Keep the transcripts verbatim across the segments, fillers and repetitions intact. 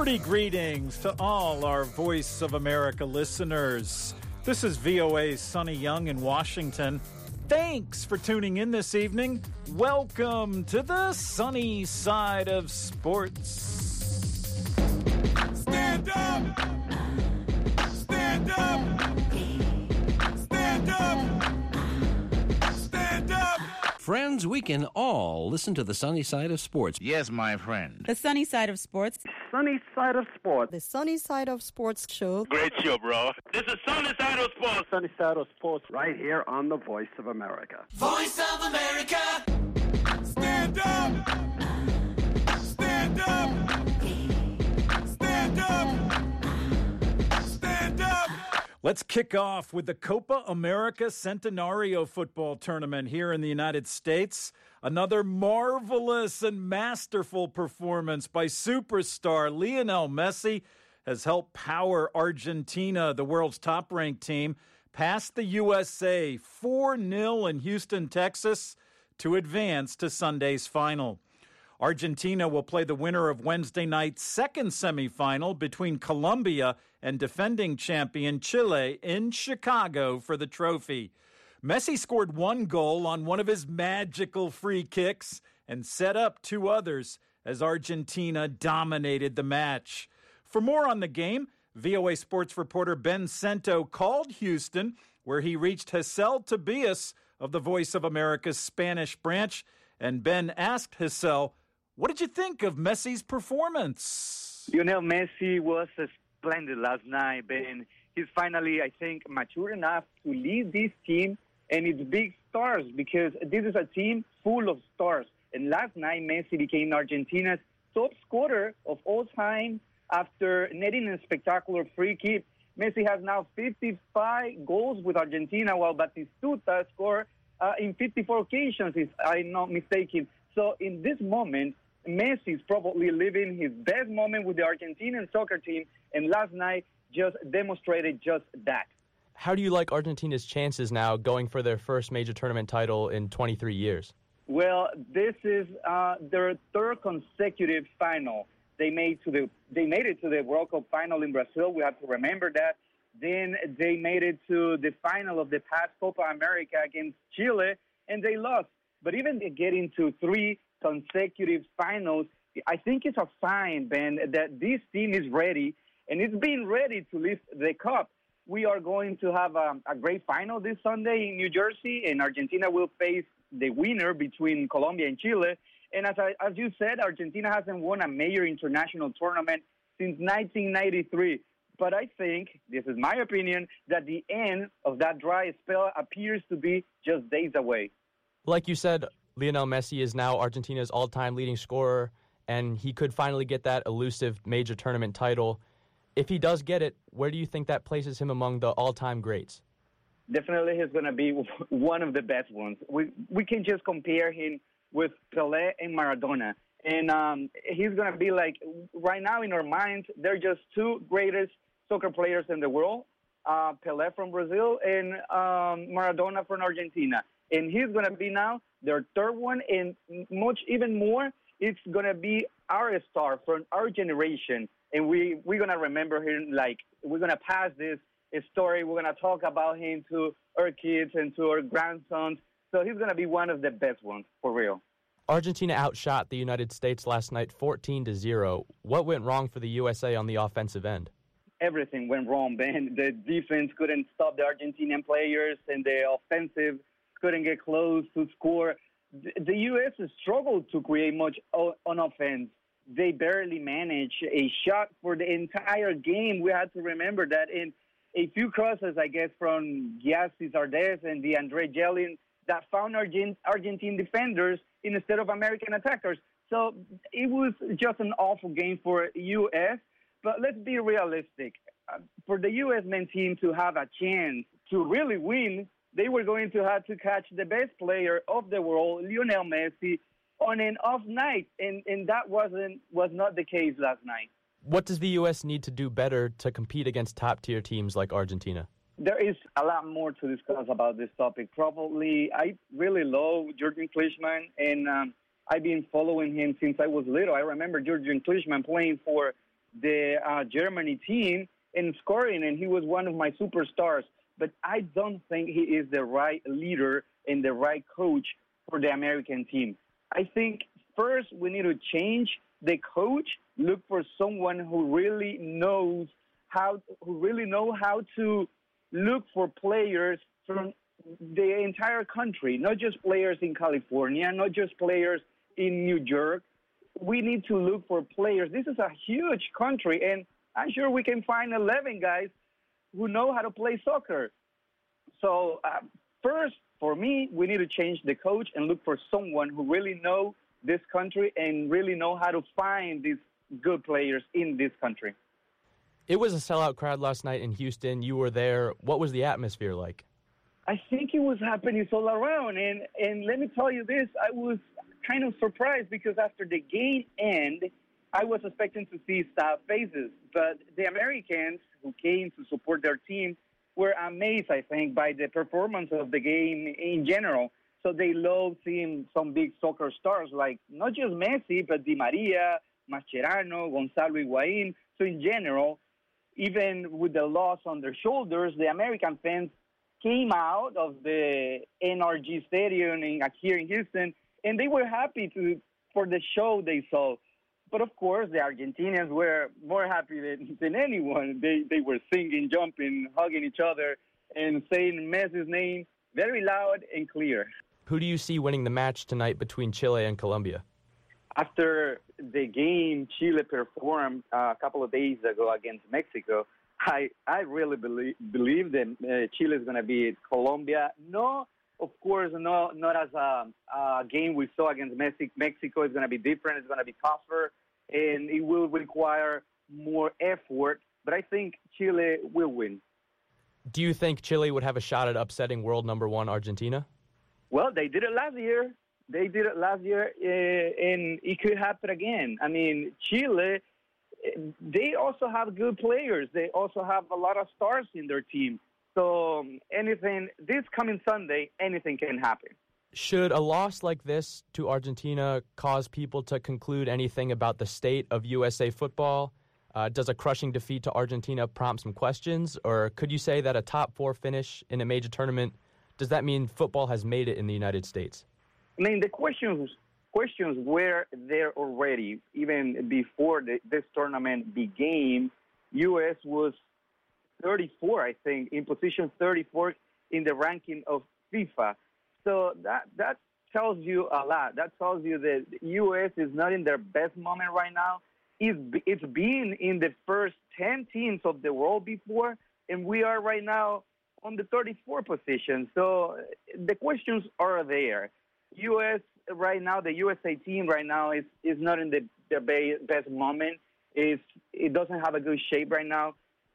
Sporty greetings to all our Voice of America listeners. This is V O A's Sonny Young in Washington. Thanks for tuning in this evening. Welcome to the sunny side of sports. Stand up! Stand up! Stand up! Stand up! Friends, we can all listen to the sunny side of sports. Yes, my friend. The sunny side of sports. Sunny side of sports. The sunny side of sports show. Great show, bro. This is Sunny Side of Sports. Sunny side of sports. Right here on the Voice of America. Voice of America! Stand up! Stand up! Stand up! Stand up! Let's kick off with the Copa America Centenario football tournament here in the United States. Another marvelous and masterful performance by superstar Lionel Messi has helped power Argentina, the world's top-ranked team, past the U S A four nil in Houston, Texas, to advance to Sunday's final. Argentina will play the winner of Wednesday night's second semifinal between Colombia and defending champion Chile in Chicago for the trophy. Messi scored one goal on one of his magical free kicks and set up two others as Argentina dominated the match. For more on the game, V O A sports reporter Ben Cento called Houston, where he reached Giselle Tobias of the Voice of America's Spanish branch. And Ben asked Giselle, what did you think of Messi's performance? Lionel Messi was splendid last night, Ben. He's finally, I think, mature enough to lead this team and its big stars, because this is a team full of stars. And last night, Messi became Argentina's top scorer of all time after netting a spectacular free kick. Messi has now fifty-five goals with Argentina, while Batistuta scored uh, in fifty-four occasions, if I'm not mistaken. So in this moment, Messi is probably living his best moment with the Argentinian soccer team, and last night just demonstrated just that. How do you like Argentina's chances now going for their first major tournament title in twenty-three years? Well, this is uh, their third consecutive final. They made to the they made it to the World Cup final in Brazil. We have to remember that. Then they made it to the final of the past Copa America against Chile, and they lost. But even getting to three consecutive finals, I think it's a sign, Ben, that this team is ready, and it's been ready to lift the cup. We are going to have a, a great final this Sunday in New Jersey, and Argentina will face the winner between Colombia and Chile. And as I, as you said, Argentina hasn't won a major international tournament since nineteen ninety-three. But I think, this is my opinion, that the end of that dry spell appears to be just days away. Like you said, Lionel Messi is now Argentina's all-time leading scorer, and he could finally get that elusive major tournament title. If he does get it, where do you think that places him among the all-time greats? Definitely he's going to be one of the best ones. We we can just compare him with Pelé and Maradona. And um, he's going to be like, right now in our minds, they're just two greatest soccer players in the world, uh, Pelé from Brazil and um, Maradona from Argentina. And he's going to be now their third one, and much even more, it's going to be our star from our generation. And we, we're going to remember him, like, we're going to pass this story. We're going to talk about him to our kids and to our grandsons. So he's going to be one of the best ones, for real. Argentina outshot the United States last night fourteen to zero. What went wrong for the U S A on the offensive end? Everything went wrong, Ben. The defense couldn't stop the Argentinian players, and the offensive couldn't get close to score. The U S struggled to create much on offense. They barely managed a shot for the entire game. We had to remember that. In a few crosses, I guess, from Gyasi Zardes and DeAndre Jelin that found Argent- Argentine defenders instead of American attackers. So it was just an awful game for U S. But let's be realistic. Uh, for the U S men's team to have a chance to really win, they were going to have to catch the best player of the world, Lionel Messi, on an off night, and, and that wasn't was not the case last night. What does the U S need to do better to compete against top-tier teams like Argentina? There is a lot more to discuss about this topic. Probably, I really love Jürgen Klinsmann, and um, I've been following him since I was little. I remember Jürgen Klinsmann playing for the uh, Germany team and scoring, and he was one of my superstars. But I don't think he is the right leader and the right coach for the American team. I think first we need to change the coach, look for someone who really knows how, who really know how to look for players from the entire country, not just players in California, not just players in New York. We need to look for players. This is a huge country, and I'm sure we can find eleven guys who know how to play soccer. So uh, first, for me, we need to change the coach and look for someone who really knows this country and really know how to find these good players in this country. It was a sellout crowd last night in Houston. You were there. What was the atmosphere like? I think it was happening all around. And, and let me tell you this, I was kind of surprised because after the game ended, I was expecting to see sad faces. But the Americans who came to support their team were amazed, I think, by the performance of the game in general. So they love seeing some big soccer stars like not just Messi, but Di Maria, Mascherano, Gonzalo Higuain. So in general, even with the loss on their shoulders, the American fans came out of the N R G Stadium in, here in Houston, and they were happy to for the show they saw. But of course, the Argentinians were more happy than, than anyone. They they were singing, jumping, hugging each other, and saying Messi's name very loud and clear. Who do you see winning the match tonight between Chile and Colombia? After the game Chile performed uh, a couple of days ago against Mexico, I I really believe believe that uh, Chile is going to beat Colombia. No, of course, no, not as a, a game we saw against Mexico. It's going to be different. It's going to be tougher, and it will require more effort. But I think Chile will win. Do you think Chile would have a shot at upsetting world number one Argentina? Well, they did it last year. They did it last year, uh, and it could happen again. I mean, Chile, they also have good players. They also have a lot of stars in their team. So anything, this coming Sunday, anything can happen. Should a loss like this to Argentina cause people to conclude anything about the state of U S A football? Uh, does a crushing defeat to Argentina prompt some questions? Or could you say that a top four finish in a major tournament, does that mean football has made it in the United States? I mean, the questions questions were there already. Even before the, this tournament began, U S was thirty-four, I think, in position thirty-four in the ranking of FIFA. So that that tells you a lot. That tells you that U S is not in their best moment right now. It's, it's been in the first ten teams of the world before, and we are right now on the thirty-fourth position. So the questions are there. U S right now, the U S A team right now is, is not in the, their best moment. It's, it doesn't have a good shape right now.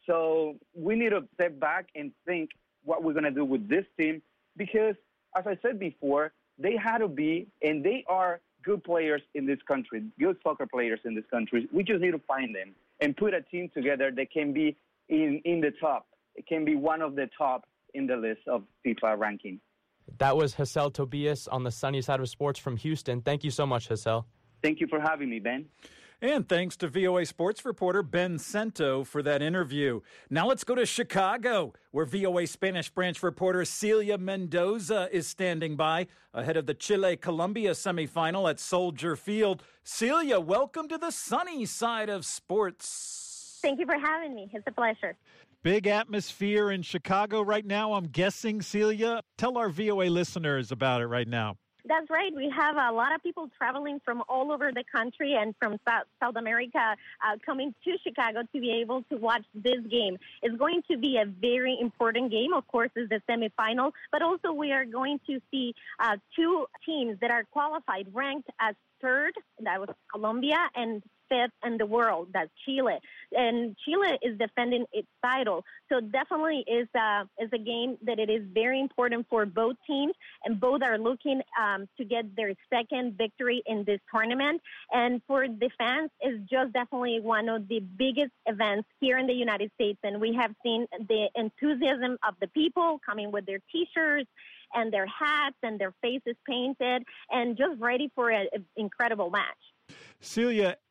So we need to step back and think what we're going to do with this team because, as I said before, they had to be, and they are good players in this country, good soccer players in this country. We just need to find them and put a team together that can be in, in the top. It can be one of the top in the list of FIFA ranking. That was Hassel Tobias on the sunny side of sports from Houston. Thank you so much, Hassel. Thank you for having me, Ben. And thanks to V O A sports reporter Ben Cento for that interview. Now let's go to Chicago, where V O A Spanish branch reporter Celia Mendoza is standing by ahead of the Chile-Colombia semifinal at Soldier Field. Celia, welcome to the sunny side of sports. Thank you for having me. It's a pleasure. Big atmosphere in Chicago right now, I'm guessing, Celia. Tell our V O A listeners about it right now. That's right. We have a lot of people traveling from all over the country and from South, South America uh, coming to Chicago to be able to watch this game. It's going to be a very important game. Of course, it's the semifinal, but also we are going to see uh, two teams that are qualified, ranked as third. That was Colombia, and fifth in the world. That's Chile. And Chile is defending its title. So definitely is a, is a game that it is very important for both teams, and both are looking um, to get their second victory in this tournament. And for the fans, it's just definitely one of the biggest events here in the United States. And we have seen the enthusiasm of the people coming with their T-shirts and their hats and their faces painted and just ready for an incredible match. Celia,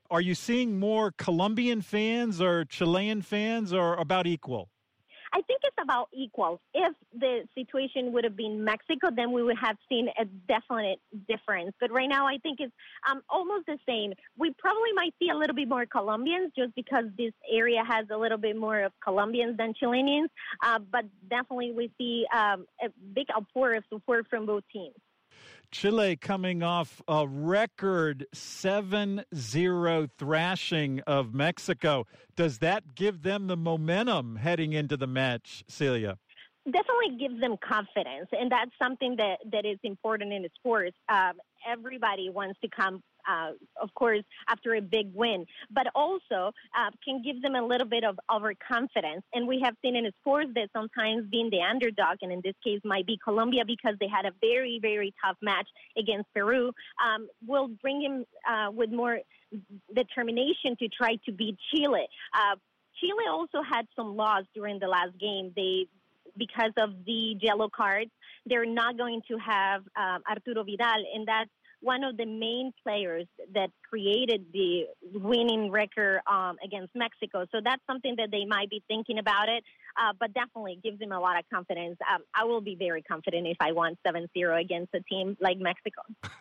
Are you seeing more Colombian fans or Chilean fans, or about equal? I think it's about equal. If the situation would have been Mexico, then we would have seen a definite difference. But right now, I think it's um, almost the same. We probably might see a little bit more Colombians just because this area has a little bit more of Colombians than Chileans. Uh, but definitely we see um, a big outpour of support from both teams. Chile coming off a record seven zero thrashing of Mexico. Does that give them the momentum heading into the match, Celia? Definitely gives them confidence, and that's something that, that is important in sports. Um, everybody wants to come, uh, of course, after a big win, but also uh, can give them a little bit of overconfidence. And we have seen in sports that sometimes being the underdog, and in this case might be Colombia because they had a very, very tough match against Peru, um, will bring him uh, with more determination to try to beat Chile. Uh, Chile also had some loss during the last game. They Because of the yellow cards, they're not going to have um, Arturo Vidal, and that's one of the main players that created the winning record um, against Mexico. So that's something that they might be thinking about it, uh, but definitely gives them a lot of confidence. Um, I will be very confident if I won seven zero against a team like Mexico.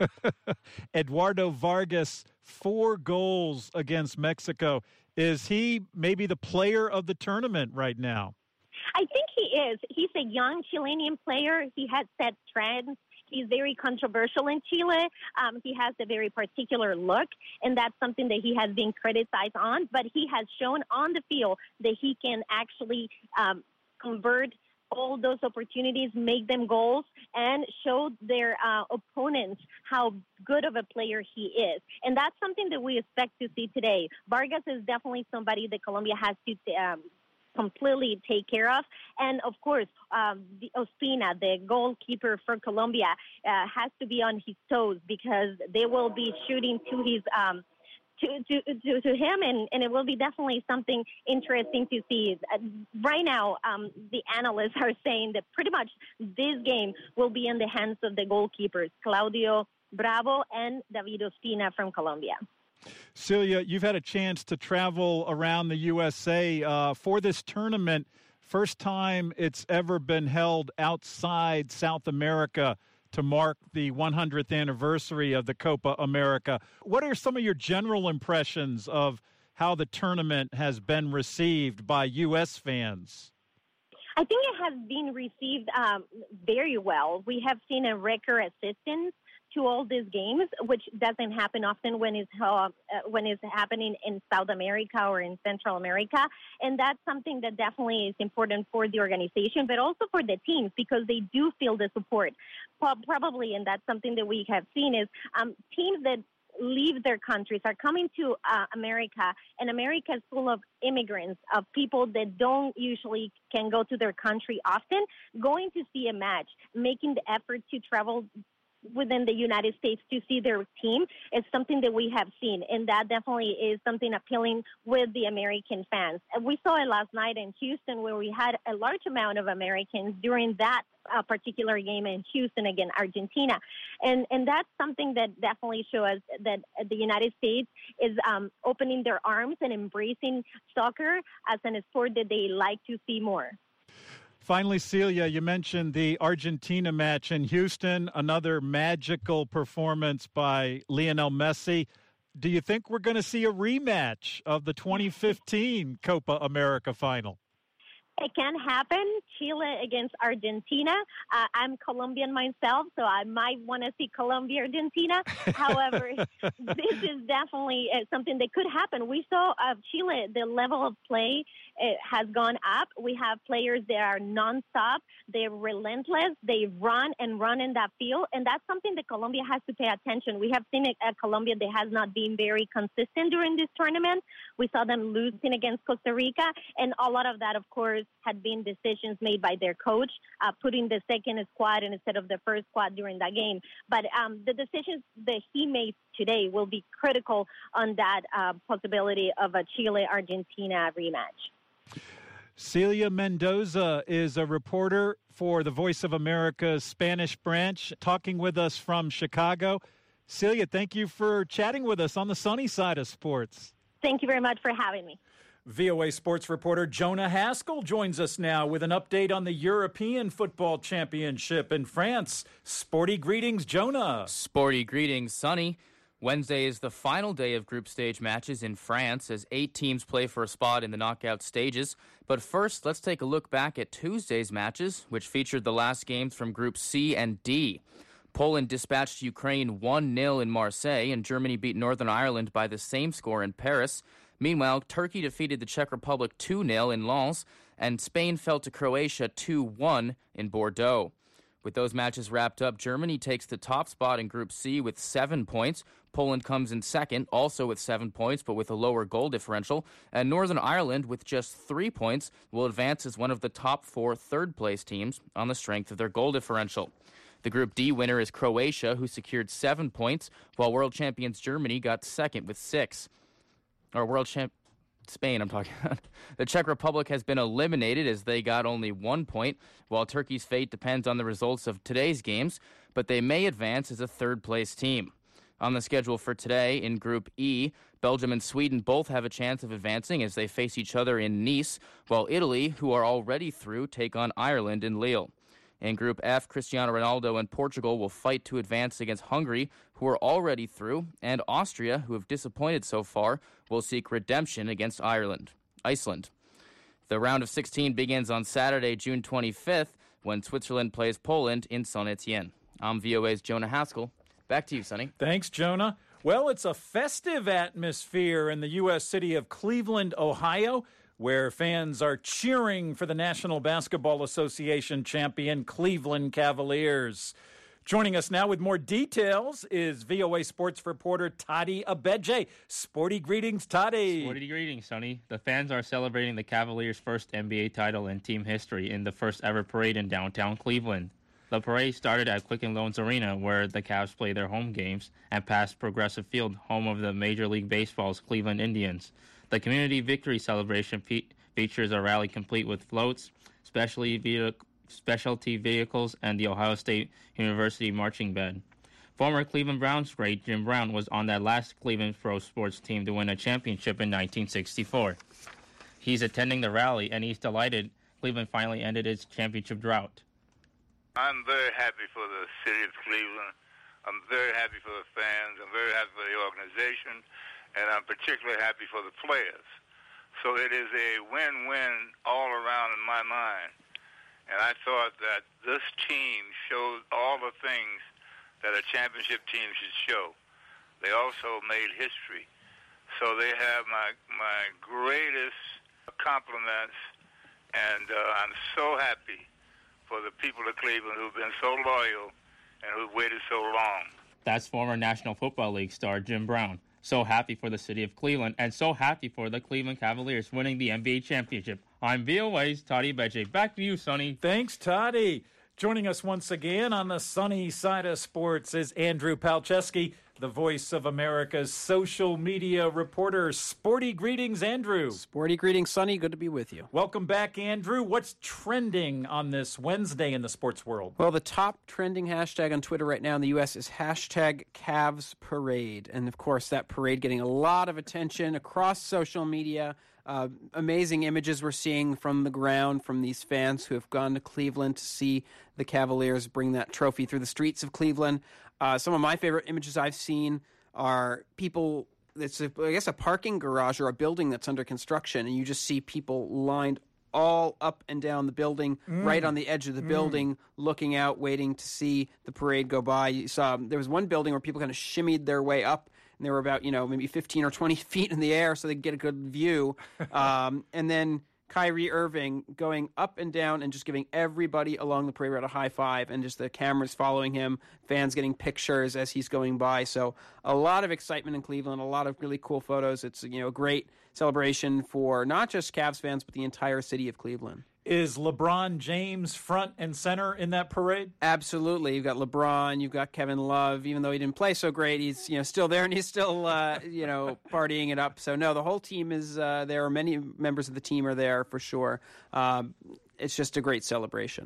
Eduardo Vargas, four goals against Mexico. Is he maybe the player of the tournament right now? I think he is. He's a young Chilean player. He has set trends. He's very controversial in Chile. Um, he has a very particular look, and that's something that he has been criticized on. But he has shown on the field that he can actually um, convert all those opportunities, make them goals, and show their uh, opponents how good of a player he is. And that's something that we expect to see today. Vargas is definitely somebody that Colombia has to um, completely take care of. And, of course, um, the Ospina, the goalkeeper for Colombia, uh, has to be on his toes because they will be shooting to his um, to, to, to, to him, and, and it will be definitely something interesting to see. Uh, right now, um, the analysts are saying that pretty much this game will be in the hands of the goalkeepers, Claudio Bravo and David Ospina from Colombia. Celia, you've had a chance to travel around the U S A uh, for this tournament. First time it's ever been held outside South America to mark the one hundredth anniversary of the Copa America. What are some of your general impressions of how the tournament has been received by U S fans? I think it has been received um, very well. We have seen a record assistance to all these games, which doesn't happen often when it's uh, when it's happening in South America or in Central America, and that's something that definitely is important for the organization, but also for the teams because they do feel the support. Probably, and that's something that we have seen is um, teams that leave their countries are coming to uh, America, and America is full of immigrants, of people that don't usually can go to their country often, going to see a match, making the effort to travel within the United States to see their team is something that we have seen, and that definitely is something appealing with the American fans. We saw it last night in Houston where we had a large amount of Americans during that uh, particular game in Houston against Argentina, and and that's something that definitely shows that the United States is um, opening their arms and embracing soccer as a sport that they like to see more. Finally, Celia, you mentioned the Argentina match in Houston, another magical performance by Lionel Messi. Do you think we're going to see a rematch of the twenty fifteen Copa America final? It can happen. Chile against Argentina. Uh, I'm Colombian myself, so I might want to see Colombia-Argentina. However, this is definitely uh, something that could happen. We saw uh, Chile, the level of play uh, has gone up. We have players that are nonstop. They're relentless. They run and run in that field, and that's something that Colombia has to pay attention. We have seen it at Colombia that has not been very consistent during this tournament. We saw them losing against Costa Rica, and a lot of that, of course, had been decisions made by their coach, uh, putting the second squad instead of the first squad during that game. But um, the decisions that he made today will be critical on that uh, possibility of a Chile-Argentina rematch. Celia Mendoza is a reporter for the Voice of America's Spanish branch, talking with us from Chicago. Celia, thank you for chatting with us on the sunny side of sports. Thank you very much for having me. V O A sports reporter Jonah Haskell joins us now with an update on the European Football Championship in France. Sporty greetings, Jonah. Sporty greetings, Sonny. Wednesday is the final day of group stage matches in France as eight teams play for a spot in the knockout stages. But first, let's take a look back at Tuesday's matches, which featured the last games from Group C and D. Poland dispatched Ukraine one nil in Marseille, and Germany beat Northern Ireland by the same score in Paris. Meanwhile, Turkey defeated the Czech Republic two nil in Lens, and Spain fell to Croatia two one in Bordeaux. With those matches wrapped up, Germany takes the top spot in Group C with seven points. Poland comes in second, also with seven points, but with a lower goal differential. And Northern Ireland, with just three points, will advance as one of the top four third-place teams on the strength of their goal differential. The Group D winner is Croatia, who secured seven points, while world champions Germany got second with six. Or world champ... Spain, I'm talking about. The Czech Republic has been eliminated as they got only one point, while Turkey's fate depends on the results of today's games, but they may advance as a third-place team. On the schedule for today, in Group E, Belgium and Sweden both have a chance of advancing as they face each other in Nice, while Italy, who are already through, take on Ireland in Lille. In Group F, Cristiano Ronaldo and Portugal will fight to advance against Hungary, who are already through, and Austria, who have disappointed so far, will seek redemption against Ireland, Iceland. The round of sixteen begins on Saturday, June twenty-fifth, when Switzerland plays Poland in Saint-Étienne. I'm V O A's Jonah Haskell. Back to you, Sonny. Thanks, Jonah. Well, it's a festive atmosphere in the U S city of Cleveland, Ohio, where fans are cheering for the National Basketball Association champion Cleveland Cavaliers. Joining us now with more details is V O A sports reporter Toddy Abeje. Sporty greetings, Toddy. Sporty greetings, Sonny. The fans are celebrating the Cavaliers' first N B A title in team history in the first ever parade in downtown Cleveland. The parade started at Quicken Loans Arena, where the Cavs play their home games, and past Progressive Field, home of the Major League Baseball's Cleveland Indians. The community victory celebration fe- features a rally complete with floats, specialty, ve- specialty vehicles, and the Ohio State University marching band. Former Cleveland Browns great Jim Brown was on that last Cleveland pro sports team to win a championship in nineteen sixty-four. He's attending the rally, and he's delighted Cleveland finally ended its championship drought. I'm very happy for the city of Cleveland. I'm very happy for the fans. I'm very happy for the organization. And I'm particularly happy for the players. So it is a win-win all around in my mind. And I thought that this team showed all the things that a championship team should show. They also made history. So they have my my greatest compliments, and uh, I'm so happy for the people of Cleveland who've been so loyal and who've waited so long. That's former National Football League star Jim Brown. So happy for the city of Cleveland, and so happy for the Cleveland Cavaliers winning the N B A championship. I'm V O A's Toddy Abeje. Back to you, Sonny. Thanks, Toddy. Joining us once again on the sunny side of sports is Andrew Palczewski, the Voice of America's social media reporter. Sporty greetings, Andrew. Sporty greetings, Sonny. Good to be with you. Welcome back, Andrew. What's trending on this Wednesday in the sports world? Well, the top trending hashtag on Twitter right now in the U S is hashtag Cavs Parade. And, of course, that parade getting a lot of attention across social media. Uh, amazing images we're seeing from the ground from these fans who have gone to Cleveland to see the Cavaliers bring that trophy through the streets of Cleveland. Uh, some of my favorite images I've seen are people, it's a, I guess a parking garage or a building that's under construction, and you just see people lined all up and down the building, mm. right on the edge of the mm. building, looking out, waiting to see the parade go by. You saw there was one building where people kind of shimmied their way up, and they were about, you know, maybe fifteen or twenty feet in the air so they could get a good view. Um, and then Kyrie Irving going up and down and just giving everybody along the parade route a high five, and just the cameras following him, fans getting pictures as he's going by. So a lot of excitement in Cleveland, a lot of really cool photos. It's, you know, a great celebration for not just Cavs fans, but the entire city of Cleveland. Is LeBron James front and center in that parade? Absolutely. You've got LeBron, you've got Kevin Love. Even though he didn't play so great, he's, you know, still there, and he's still uh, you know, partying it up. So no, the whole team is uh, there. Many members of the team are there for sure. Um, it's just a great celebration.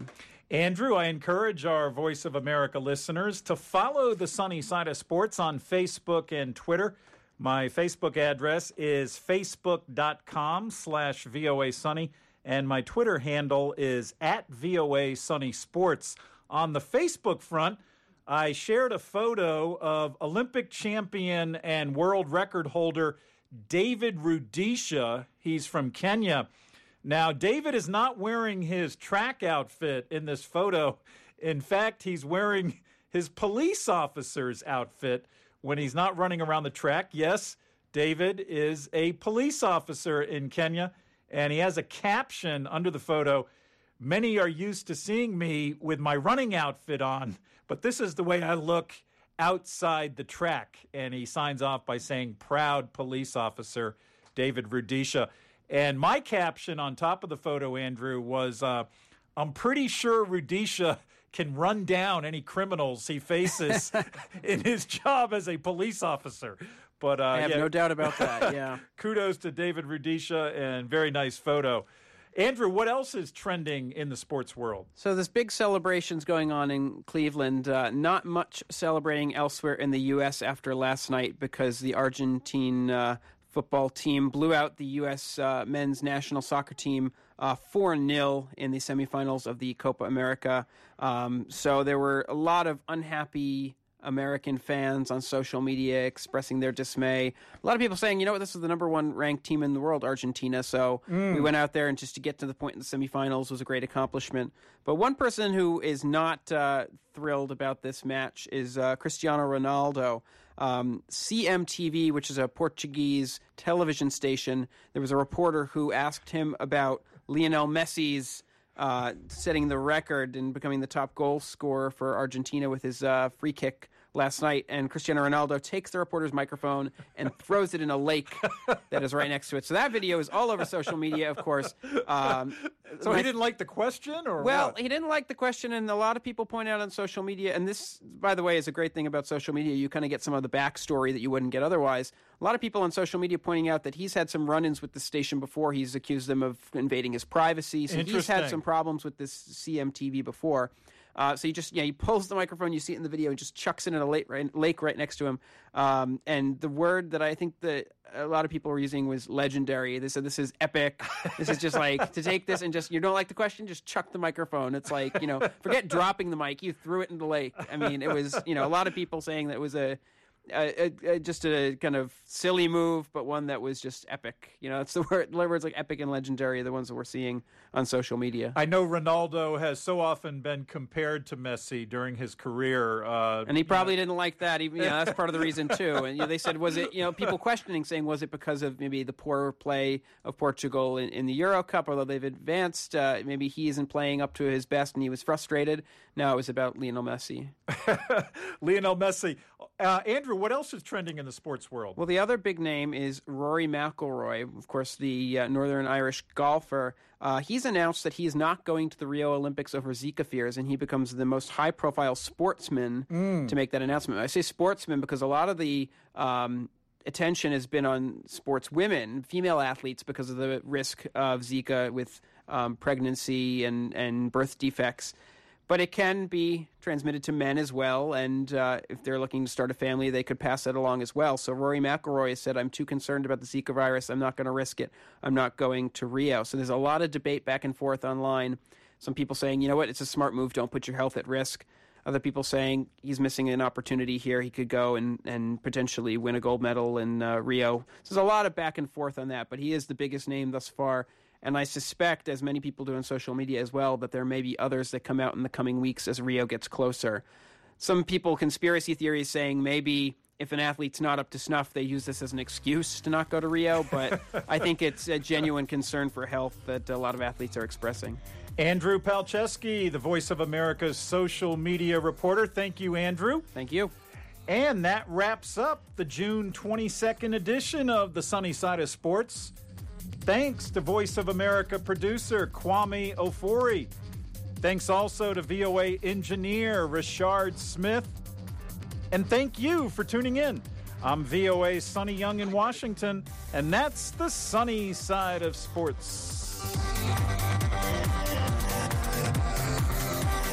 Andrew, I encourage our Voice of America listeners to follow the Sunny Side of Sports on Facebook and Twitter. My Facebook address is facebook.com slash VOA Sunny, and my Twitter handle is at VOA Sunny Sports. On the Facebook front, I shared a photo of Olympic champion and world record holder David Rudisha. He's from Kenya. Now, David is not wearing his track outfit in this photo. In fact, he's wearing his police officer's outfit when he's not running around the track. Yes, David is a police officer in Kenya, and he has a caption under the photo. Many are used to seeing me with my running outfit on, but this is the way I look outside the track. And he signs off by saying, proud police officer David Rudisha. And my caption on top of the photo, Andrew, was, uh, I'm pretty sure Rudisha can run down any criminals he faces in his job as a police officer. But uh, I have yeah. no doubt about that, yeah. Kudos to David Rudisha, and very nice photo. Andrew, what else is trending in the sports world? So there's big celebrations going on in Cleveland. Uh, not much celebrating elsewhere in the U S after last night because the Argentine uh, football team blew out the U S uh, men's national soccer team uh, four nil in the semifinals of the Copa America. Um, so there were a lot of unhappy American fans on social media expressing their dismay. A lot of people saying, you know what, this is the number one ranked team in the world, Argentina. So mm. we went out there, and just to get to the point in the semifinals was a great accomplishment. But one person who is not uh, thrilled about this match is uh, Cristiano Ronaldo. Um, C M T V, which is a Portuguese television station, there was a reporter who asked him about Lionel Messi's Uh, setting the record and becoming the top goal scorer for Argentina with his uh, free kick last night. And Cristiano Ronaldo takes the reporter's microphone and throws it in a lake that is right next to it. So that video is all over social media, of course. Um, so he didn't like the question? or Well, what? he didn't like the question, and a lot of people point out on social media, and this, by the way, is a great thing about social media. You kind of get some of the backstory that you wouldn't get otherwise. A lot of people on social media pointing out that he's had some run-ins with the station before. He's accused them of invading his privacy. So he's had some problems with this C M T V before. Uh, so he just, yeah, he pulls the microphone, you see it in the video, and just chucks it in a lake right, lake right next to him. Um, and the word that I think that a lot of people were using was legendary. They said, this is epic. This is just like, to take this and just, you don't like the question, just chuck the microphone. It's like, you know, forget dropping the mic, you threw it in the lake. I mean, it was, you know, a lot of people saying that it was a, A, a, just a kind of silly move, but one that was just epic. You know, it's the word, the words like epic and legendary are the ones that we're seeing on social media. I know Ronaldo has so often been compared to Messi during his career. Uh, and he probably you know. didn't like that. Even, you know, that's part of the reason, too. And you know, they said, was it, you know, people questioning, saying, was it because of maybe the poor play of Portugal in, in the Euro Cup, although they've advanced, uh, maybe he isn't playing up to his best and he was frustrated. No, it was about Lionel Messi. Lionel Messi. Uh, Andrew, what else is trending in the sports world? Well, the other big name is Rory McIlroy, of course, the uh, Northern Irish golfer. Uh, he's announced that he is not going to the Rio Olympics over Zika fears, and he becomes the most high-profile sportsman mm. to make that announcement. I say sportsman because a lot of the um, attention has been on sports women, female athletes, because of the risk of Zika with um, pregnancy and, and birth defects. But it can be transmitted to men as well, and uh, if they're looking to start a family, they could pass that along as well. So Rory McIlroy has said, I'm too concerned about the Zika virus. I'm not going to risk it. I'm not going to Rio. So there's a lot of debate back and forth online. Some people saying, you know what, it's a smart move. Don't put your health at risk. Other people saying he's missing an opportunity here. He could go and, and potentially win a gold medal in uh, Rio. So there's a lot of back and forth on that, but he is the biggest name thus far. And I suspect, as many people do on social media as well, that there may be others that come out in the coming weeks as Rio gets closer. Some people, conspiracy theories, saying maybe if an athlete's not up to snuff, they use this as an excuse to not go to Rio. But I think it's a genuine concern for health that a lot of athletes are expressing. Andrew Palczewski, the Voice of America's social media reporter. Thank you, Andrew. Thank you. And that wraps up the June twenty-second edition of the Sunny Side of Sports. Thanks to Voice of America producer Kwame Ofori. Thanks also to V O A engineer Richard Smith. And thank you for tuning in. I'm V O A's Sonny Young in Washington, and that's the Sunny Side of Sports.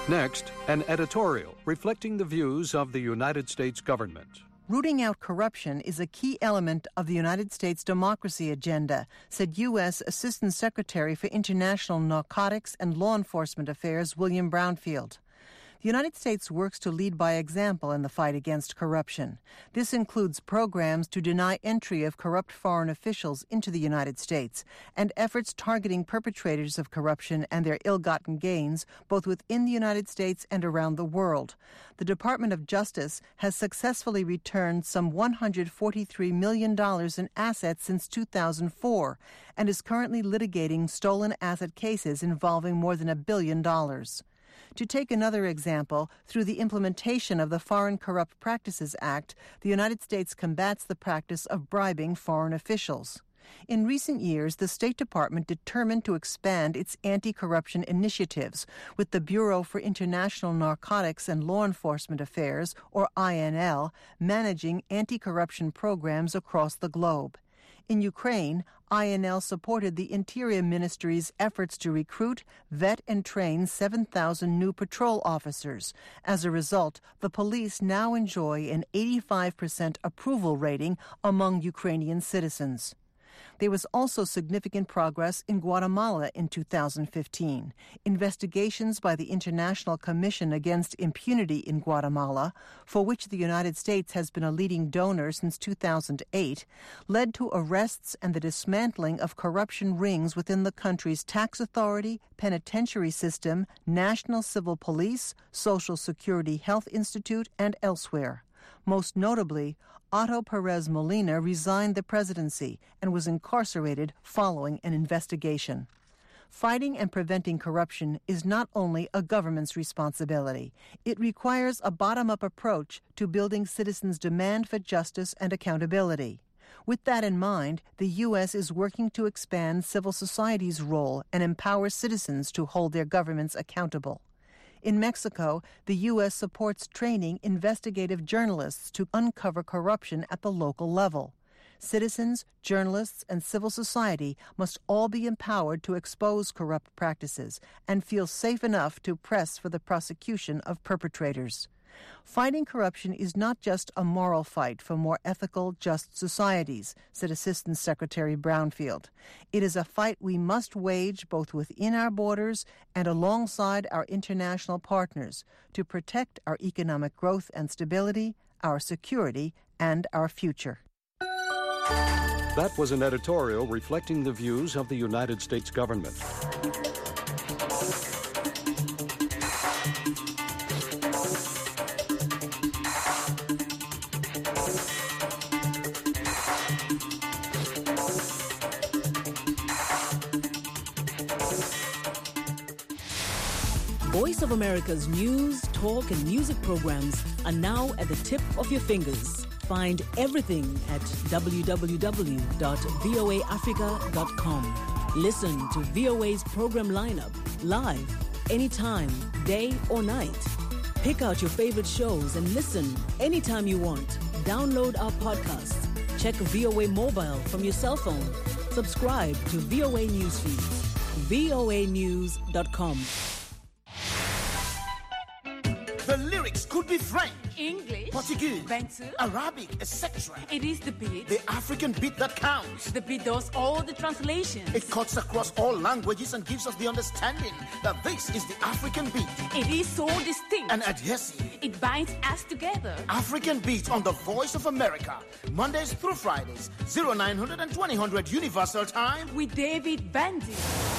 Next, an editorial reflecting the views of the United States government. Rooting out corruption is a key element of the United States democracy agenda, said U S Assistant Secretary for International Narcotics and Law Enforcement Affairs William Brownfield. The United States works to lead by example in the fight against corruption. This includes programs to deny entry of corrupt foreign officials into the United States and efforts targeting perpetrators of corruption and their ill-gotten gains, both within the United States and around the world. The Department of Justice has successfully returned some one hundred forty-three million dollars in assets since two thousand four and is currently litigating stolen asset cases involving more than a billion dollars. To take another example, through the implementation of the Foreign Corrupt Practices Act, the United States combats the practice of bribing foreign officials. In recent years, the State Department determined to expand its anti-corruption initiatives, with the Bureau for International Narcotics and Law Enforcement Affairs, or I N L, managing anti-corruption programs across the globe. In Ukraine, I N L supported the Interior Ministry's efforts to recruit, vet, and train seven thousand new patrol officers. As a result, the police now enjoy an eighty-five percent approval rating among Ukrainian citizens. There was also significant progress in Guatemala in two thousand fifteen. Investigations by the International Commission Against Impunity in Guatemala, for which the United States has been a leading donor since two thousand eight, led to arrests and the dismantling of corruption rings within the country's tax authority, penitentiary system, National Civil Police, Social Security Health Institute, and elsewhere. Most notably, Otto Perez Molina resigned the presidency and was incarcerated following an investigation. Fighting and preventing corruption is not only a government's responsibility. It requires a bottom-up approach to building citizens' demand for justice and accountability. With that in mind, the U S is working to expand civil society's role and empower citizens to hold their governments accountable. In Mexico, the U S supports training investigative journalists to uncover corruption at the local level. Citizens, journalists, and civil society must all be empowered to expose corrupt practices and feel safe enough to press for the prosecution of perpetrators. Fighting corruption is not just a moral fight for more ethical, just societies, said Assistant Secretary Brownfield. It is a fight we must wage both within our borders and alongside our international partners to protect our economic growth and stability, our security, and our future. That was an editorial reflecting the views of the United States government. Voice of America's news, talk, and music programs are now at the tip of your fingers. Find everything at w w w dot v o a africa dot com. Listen to V O A's program lineup live, anytime, day or night. Pick out your favorite shows and listen anytime you want. Download our podcasts. Check V O A mobile from your cell phone. Subscribe to V O A Newsfeed. v o a news dot com. The lyrics could be French, English, Portuguese, Bantu, Arabic, et cetera. It is the beat. The African beat that counts. The beat does all the translations. It cuts across all languages and gives us the understanding that this is the African beat. It is so distinct and adhesive. It binds us together. African beat on the Voice of America, Mondays through Fridays, oh nine hundred and twenty hundred Universal Time with David Bandy.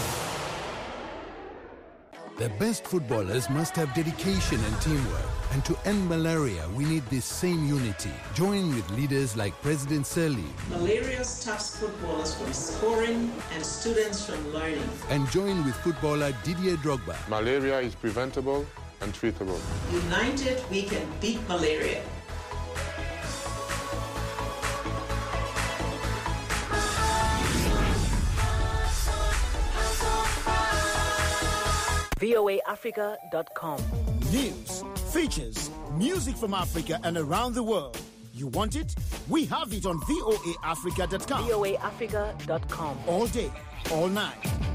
The best footballers must have dedication and teamwork. And to end malaria, we need this same unity. Join with leaders like President Sirleaf. Malaria stops footballers from scoring and students from learning. And join with footballer Didier Drogba. Malaria is preventable and treatable. United, we can beat malaria. v o a africa dot com. News, features, music from Africa and around the world. You want it? We have it on v o a africa dot com. v o a africa dot com. All day, all night.